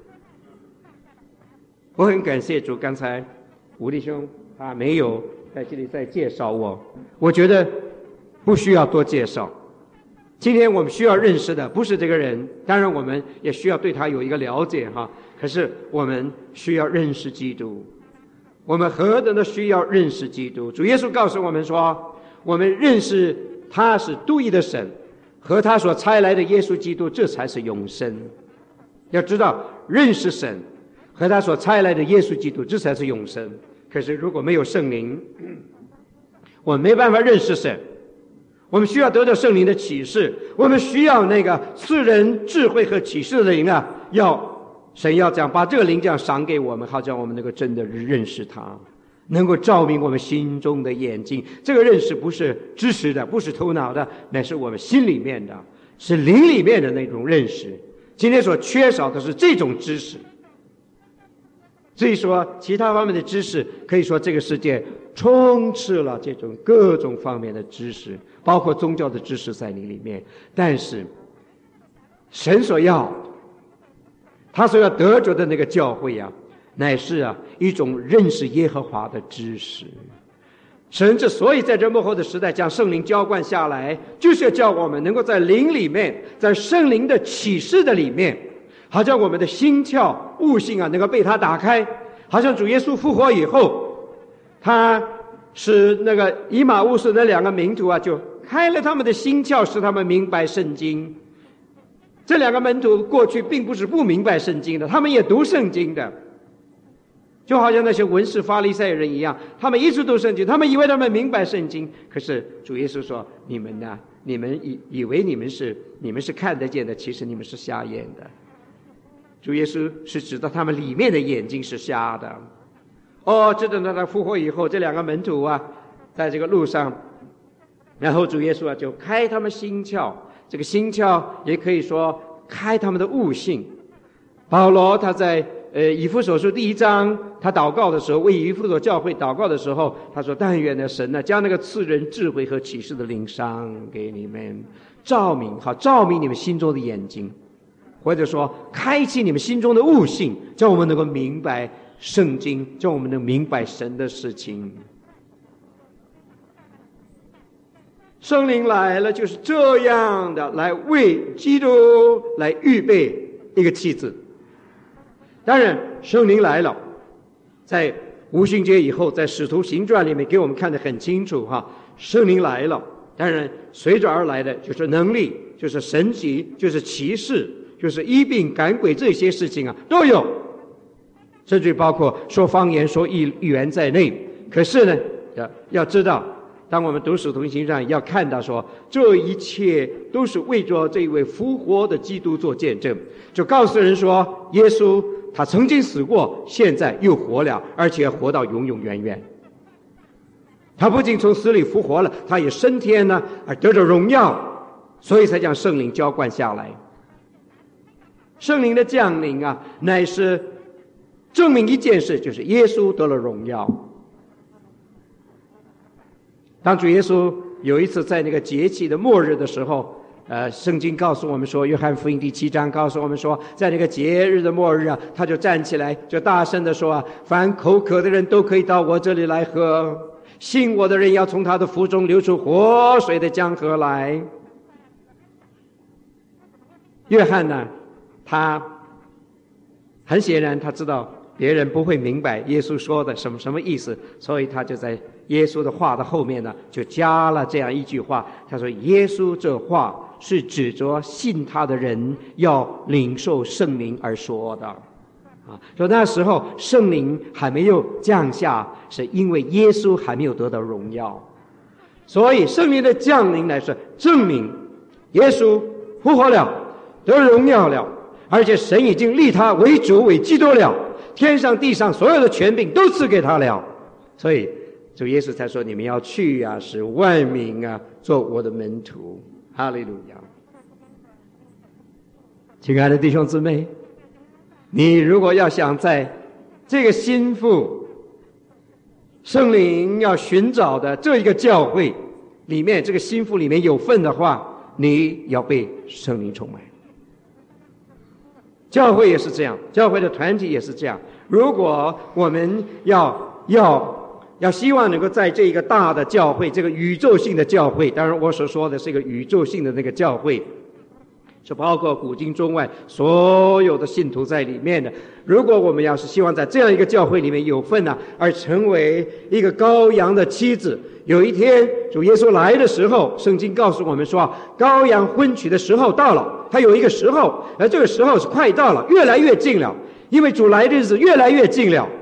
我很感谢主，刚才吴弟兄他没有在这里再介绍我觉得不需要多介绍。今天我们需要认识的不是这个人，当然我们也需要对他有一个了解哈。可是我们需要认识基督，我们何等的需要认识基督。主耶稣告诉我们说，我们认识他是独一的神和他所差来的耶稣基督，这才是永生。要知道认识神和他所差来的耶稣基督，这才是永生。可是如果没有圣灵，我们没办法认识神。我们需要得到圣灵的启示，我们需要那个赐人智慧和启示的灵啊，神要这样把这个灵这样赏给我们，好像我们能够真的认识他，能够照明我们心中的眼睛。这个认识不是知识的，不是头脑的，乃是我们心里面的，是灵里面的那种认识。今天所缺少的是这种知识。所以说其他方面的知识，可以说这个世界充斥了这种各种方面的知识，包括宗教的知识在你里面。但是神所要他所要得着的那个教会啊，乃是一种认识耶和华的知识。神之所以在这末后的时代将圣灵浇灌下来，就是要叫我们能够在灵里面，在圣灵的启示的里面，好像我们的心窍悟性能够被他打开。好像主耶稣复活以后，他使那个以马忤斯那2个门徒就开了他们的心窍，使他们明白圣经。这2个门徒过去并不是不明白圣经的，他们也读圣经的，就好像那些文士法利赛人一样，他们一直读圣经，他们以为他们明白圣经。可是主耶稣说，你们以为你们是看得见的，其实你们是瞎眼的。主耶稣是指到他们里面的眼睛是瞎的。这等到他复活以后，这2个门徒在这个路上，然后主耶稣就开他们心窍。这个心窍也可以说开他们的悟性。保罗他在以弗所书第1章，他祷告的时候，为以弗所教会祷告的时候，他说，但愿的神将那个赐人智慧和启示的灵赏给你们，照明你们心中的眼睛，或者说开启你们心中的悟性，叫我们能够明白圣经，叫我们能明白神的事情。圣灵来了，就是这样的来为基督来预备一个妻子， 当然圣灵来了，在五旬节以后，在使徒行传里面给我们看得很清楚哈，圣灵来了，当然随着而来的就是能力，就是神迹，就是奇事，就是医病赶鬼，这些事情啊都有，甚至包括说方言说预言在内。可是呢要知道，当我们读使徒行传要看到说，这一切都是为着这位复活的基督做见证，就告诉人说，耶稣他曾经死过，现在又活了，而且活到永永远远。他不仅从死里复活了，他也升天呢，而得着荣耀，所以才将圣灵浇灌下来。圣灵的降临啊，乃是证明一件事，就是耶稣得了荣耀。当主耶稣有一次在那个节期的末日的时候，圣经告诉我们说，约翰福音第7章告诉我们说，在那个节日的末日啊，他就站起来，就大声的说啊，凡口渴的人都可以到我这里来喝，信我的人要从他的腹中流出活水的江河来。约翰呢，他很显然他知道别人不会明白耶稣说的什么意思，所以他就在耶稣的话的后面呢，就加了这样一句话，他说耶稣这话是指着信他的人要领受圣灵而说的说那时候圣灵还没有降下，是因为耶稣还没有得到荣耀，所以圣灵的降临乃是证明耶稣复活了，得荣耀了，而且神已经立他为主为基督了，天上地上所有的权柄都赐给他了，所以主耶稣才说，你们要去啊，使万民啊做我的门徒。哈利路亚！亲爱的弟兄姊妹，你如果要想在这个心腹圣灵要寻找的这一个教会里面，这个心腹里面有份的话，你要被圣灵充满。教会也是这样，教会的团体也是这样。如果我们要希望能够在这一个大的教会，这个宇宙性的教会，当然我所说的是一个宇宙性的那个教会，是包括古今中外所有的信徒在里面的。如果我们要是希望在这样一个教会里面有份呢，而成为一个羔羊的妻子，有一天主耶稣来的时候，圣经告诉我们说，羔羊婚娶的时候到了，它有一个时候，而这个时候是快到了，越来越近了，因为主来的日子越来越近了。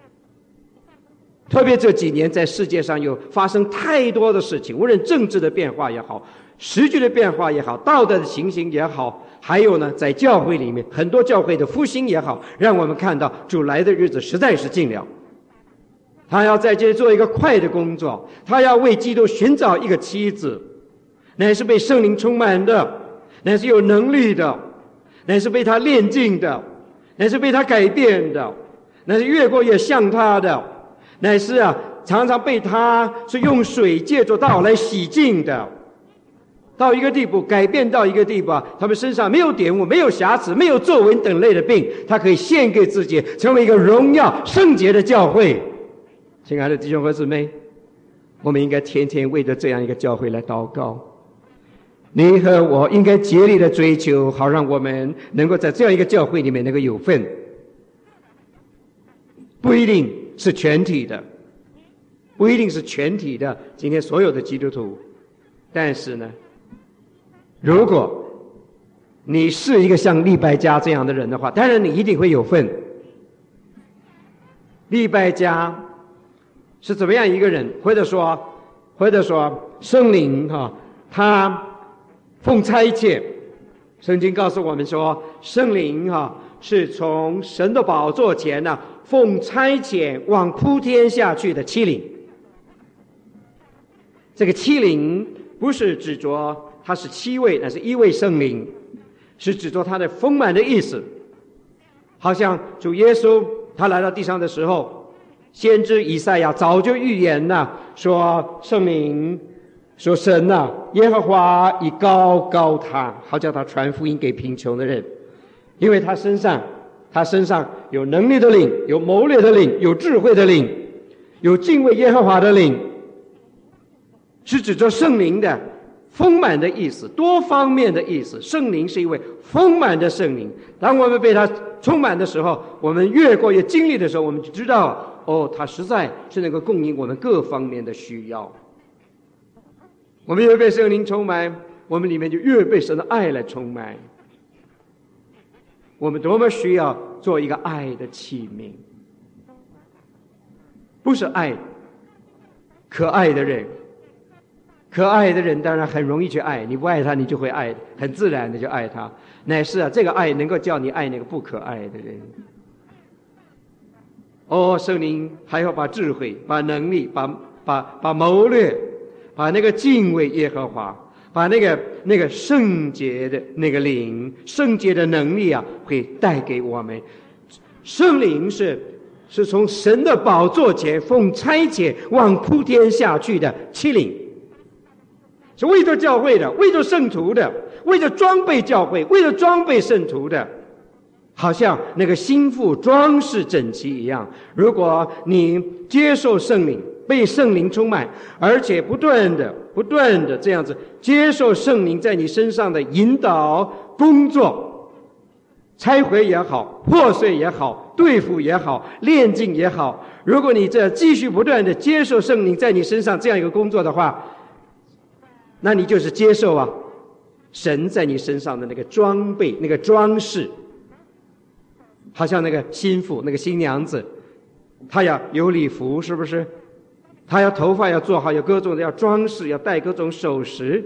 特别这几年在世界上有发生太多的事情，无论政治的变化也好，时局的变化也好，道德的情形也好，还有呢在教会里面很多教会的复兴也好，让我们看到主来的日子实在是近了。他要在这里做一个快的工作，他要为基督寻找一个妻子，乃是被圣灵充满的，乃是有能力的，乃是被他炼净的，乃是被他改变的，乃是越过越像他的，乃是常常被他是用水借着道来洗净的，到一个地步，改变到一个地步他们身上没有玷污，没有瑕疵，没有皱纹等类的病，他可以献给自己，成为一个荣耀圣洁的教会。亲爱的弟兄和姊妹，我们应该天天为着这样一个教会来祷告，你和我应该竭力的追求，好让我们能够在这样一个教会里面能够有份。不一定是全体的，不一定是全体的今天所有的基督徒，但是呢，如果你是一个像利百加这样的人的话，当然你一定会有份。利百加是怎么样一个人？或者说圣灵他奉差遣，圣经告诉我们说，圣灵是从神的宝座前奉差遣往铺天下去的七灵。这个七灵不是指着它是七位，那是一位圣灵，是指着它的丰满的意思。好像主耶稣他来到地上的时候，先知以赛亚早就预言说圣灵，说神耶和华已高高他，好叫他传福音给贫穷的人，因为他身上有能力的灵，有谋略的灵，有智慧的灵，有敬畏耶和华的灵，是指着圣灵的。 丰满的意思，多方面的意思。圣灵是一位丰满的圣灵，当我们被他充满的时候，我们越过越经历的时候，我们就知道，哦，他实在是能够供应我们各方面的需要。我们越被圣灵充满，我们里面就越被神的爱来充满。我们多么需要做一个爱的器皿，不是爱可爱的人。可爱的人当然很容易去爱，你不爱他你就会爱，很自然的就爱他。乃是这个爱能够叫你爱那个不可爱的人。哦，圣灵还要把智慧、把能力、把谋略、把那个敬畏耶和华，把那个圣洁的那个灵、圣洁的能力啊，会带给我们。圣灵是从神的宝座前奉差遣往普天下去的七灵，是为着教会的，为着圣徒的，为着装备教会，为着装备圣徒的，好像那个心腹装饰整齐一样。如果你接受圣灵，被圣灵充满，而且不断的这样子接受圣灵在你身上的引导工作，拆毁也好，破碎也好，对付也好，炼净也好，如果你这继续不断的接受圣灵在你身上这样一个工作的话，那你就是接受啊神在你身上的那个装备，那个装饰。好像那个新妇，那个新娘子，她要有礼服，是不是？她要头发要做好，有各种的要装饰，要戴各种首饰。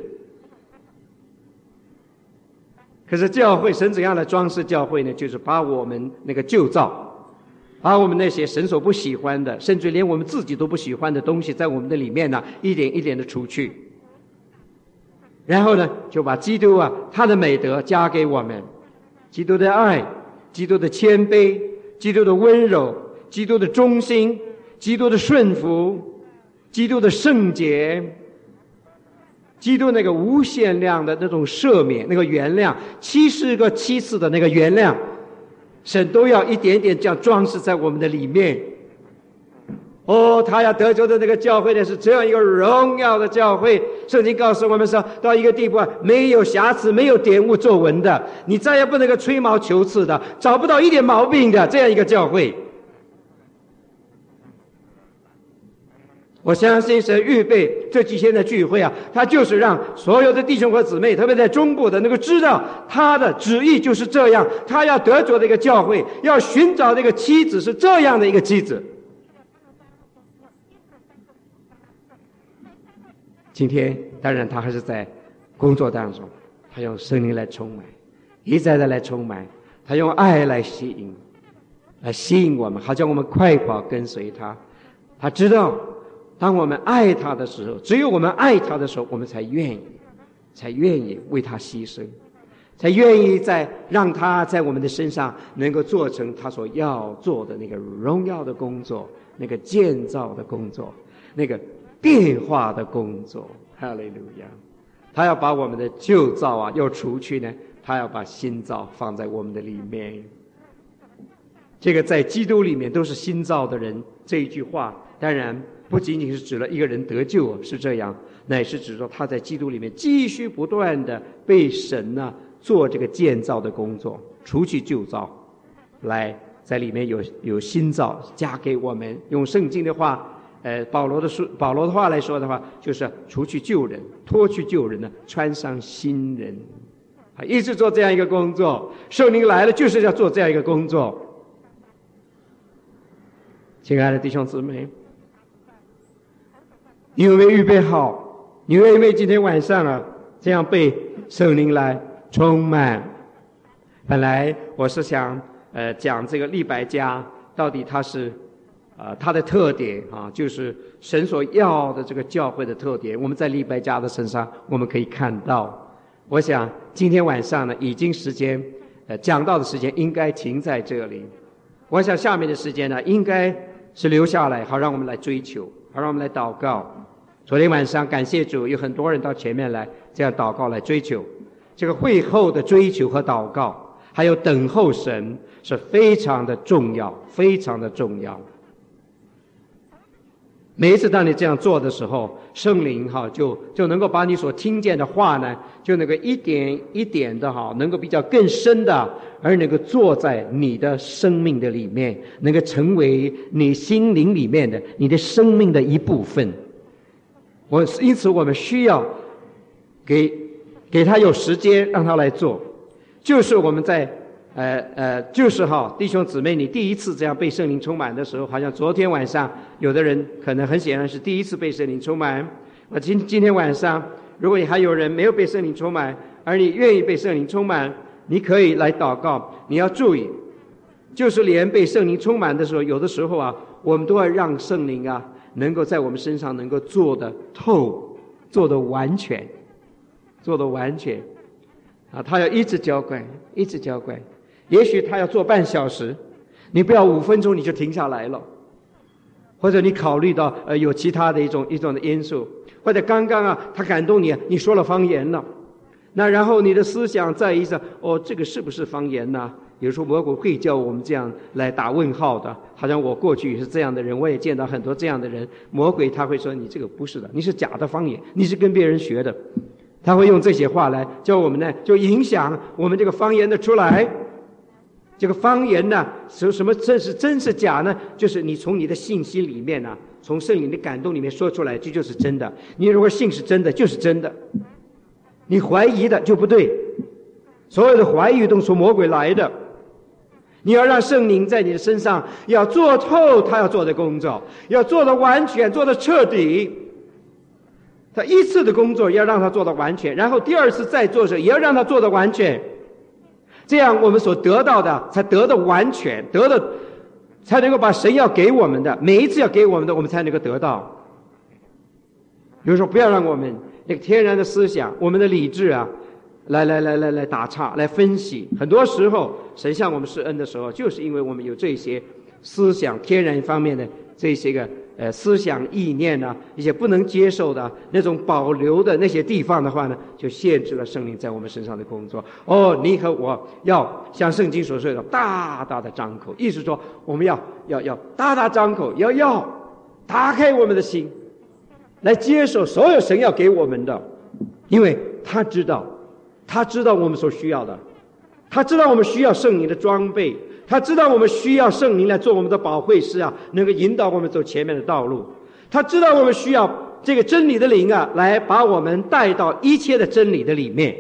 可是教会，神怎样来装饰教会呢？就是把我们那个旧造，把我们那些神所不喜欢的，甚至连我们自己都不喜欢的东西，在我们的里面呢，一点一点的除去。然后呢，就把基督啊，他的美德加给我们，基督的爱，基督的谦卑，基督的温柔，基督的忠心，基督的顺服，基督的圣洁，基督那个无限量的那种赦免，那个原谅，70个7次的那个原谅，神都要一点点这样装饰在我们的里面。哦，他要得救的那个教会呢，是这样一个荣耀的教会。圣经告诉我们说，到一个地步啊，没有瑕疵，没有点污皱纹的，你再也不能够吹毛求疵的，找不到一点毛病的这样一个教会。我相信神预备这几天的聚会啊，他就是让所有的弟兄和姊妹，特别在中部的能够知道他的旨意就是这样，他要得着的一个教会，要寻找的一个妻子是这样的一个妻子。今天当然他还是在工作当中，他用圣灵来充满，一再的来充满，他用爱来吸引我们，好像我们快跑跟随他。他知道当我们爱他的时候，只有我们爱他的时候，我们才愿意为他牺牲，才愿意让他在我们的身上能够做成他所要做的那个荣耀的工作，那个建造的工作，那个变化的工作。哈利路亚！他要把我们的旧造啊要除去呢，他要把新造放在我们的里面。这个在基督里面都是新造的人，这一句话当然不仅仅是指了一个人得救是这样，乃是指说他在基督里面继续不断的被神呢做这个建造的工作，除去旧造，来在里面有新造加给我们。用圣经的话，保罗的话来说的话，就是除去旧人，脱去旧人呢，穿上新人，一直做这样一个工作。圣灵来了就是要做这样一个工作。亲爱的弟兄姊妹，你有没有预备好？你愿意今天晚上啊这样被圣灵来充满？本来我是想讲这个利百加到底它是它的特点啊，就是神所要的这个教会的特点，我们在利百加的身上我们可以看到。我想今天晚上呢，已经时间讲到的时间应该停在这里。我想下面的时间呢，应该是留下来，好让我们来追求，好让我们来祷告。昨天晚上感谢主，有很多人到前面来这样祷告来追求。这个会后的追求和祷告，还有等候神，是非常的重要，非常的重要。 每一次当你这样做的时候，圣灵就能够把你所听见的话呢，就能够一点一点的能够比较更深的，而能够坐在你的生命的里面，能够成为你心灵里面的你的生命的一部分。因此我们需要给他有时间让他来做。就是我们在就是弟兄姊妹，你第一次这样被圣灵充满的时候，好像昨天晚上有的人可能很显然是第一次被圣灵充满。今天晚上，如果你还有人没有被圣灵充满，而你愿意被圣灵充满，你可以来祷告。你要注意，就是连被圣灵充满的时候，有的时候我们都要让圣灵能够在我们身上能够做得透，做得完全，做得完全他要一直浇灌，一直浇灌。也许他要做半小时，你不要5分钟你就停下来了，或者你考虑到有其他的一种的因素，或者刚刚他感动你，你说了方言了，那然后你的思想再一想，这个是不是方言呢？有时候魔鬼会叫我们这样来打问号的，好像我过去也是这样的人，我也见到很多这样的人。魔鬼他会说，你这个不是的，你是假的方言，你是跟别人学的。他会用这些话来叫我们呢，就影响我们这个方言的出来。这个方言呢，什么真是假呢？就是你从你的信息里面从圣灵的感动里面说出来，这就是真的。你如果信是真的，就是真的；你怀疑的就不对。所有的怀疑都是从魔鬼来的。你要让圣灵在你的身上要做透他要做的工作，要做得完全，做得彻底。他一次的工作要让他做得完全，然后第二次再做的时候也要让他做得完全。这样我们所得到的才得的完全，才能够把神要给我们的，每一次要给我们的，我们才能够得到。比如说，不要让我们那个天然的思想，我们的理智来打岔，来分析。很多时候神向我们施恩的时候，就是因为我们有这些思想天然方面的这些个思想意念一些不能接受的那种保留的那些地方的话呢，就限制了圣灵在我们身上的工作。你和我要像圣经所说的大大的张口，意思说我们要大大张口，要打开我们的心来接受所有神要给我们的，因为他知道我们所需要的，他知道我们需要圣灵的装备，他知道我们需要圣灵来做我们的保惠师能够引导我们走前面的道路。他知道我们需要这个真理的灵来把我们带到一切的真理的里面。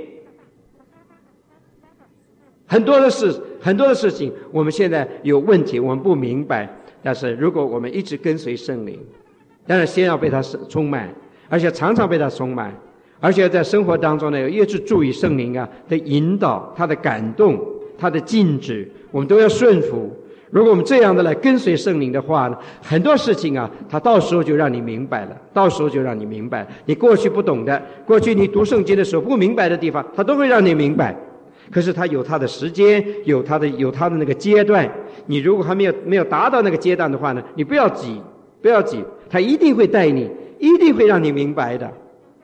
很多的事情我们现在有问题，我们不明白，但是如果我们一直跟随圣灵，当然先要被他充满，而且常常被他充满，而且在生活当中呢，一直注意圣灵的引导，他的感动，他的禁止，我们都要顺服。如果我们这样的来跟随圣灵的话呢，很多事情他到时候就让你明白了，你过去不懂的，过去你读圣经的时候不明白的地方，他都会让你明白。可是他有他的时间，有他的那个阶段，你如果还没有达到那个阶段的话呢，你不要急，他一定会带你，一定会让你明白的。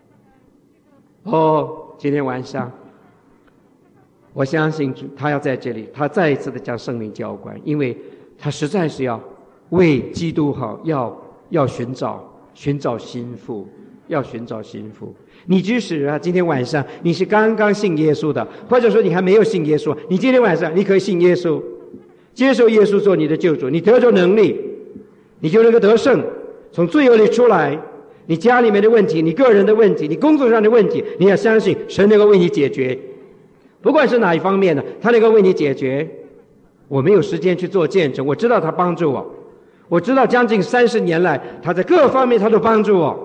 今天晚上我相信他要在这里，他再一次的将圣灵浇灌，因为他实在是要为基督好，要寻找心腹，要寻找心腹。你即使今天晚上你是刚刚信耶稣的，或者说你还没有信耶稣，你今天晚上你可以信耶稣，接受耶稣做你的救主，你得着能力，你就能够得胜，从罪恶里出来。你家里面的问题，你个人的问题，你工作上的问题，你要相信神能够为你解决，不管是哪一方面的，他能够为你解决。我没有时间去做见证，我知道他帮助我，我知道将近30年来他在各方面他都帮助我。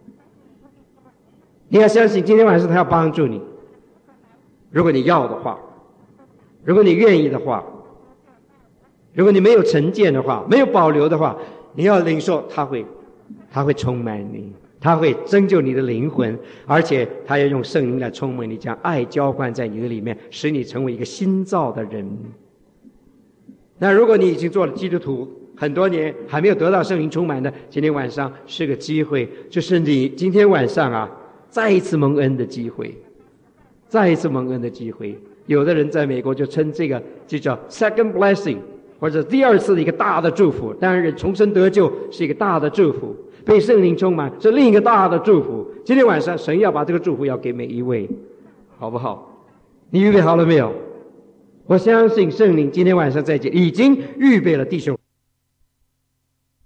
你要相信今天晚上他要帮助你，如果你要的话，如果你愿意的话，如果你没有成见的话，没有保留的话，你要领受他会充满你，他会拯救你的灵魂，而且他要用圣灵来充满你，将爱浇灌在你的里面，使你成为一个新造的人。那如果你已经做了基督徒很多年，还没有得到圣灵充满的，今天晚上是个机会，就是你今天晚上再一次蒙恩的机会，再一次蒙恩的机会。有的人在美国就称这个就叫 second blessing， 或者第二次的一个大的祝福。当然重生得救是一个大的祝福，被圣灵充满是另一个大的祝福。今天晚上神要把这个祝福要给每一位，好不好？你预备好了没有？我相信圣灵今天晚上在这里已经预备了弟兄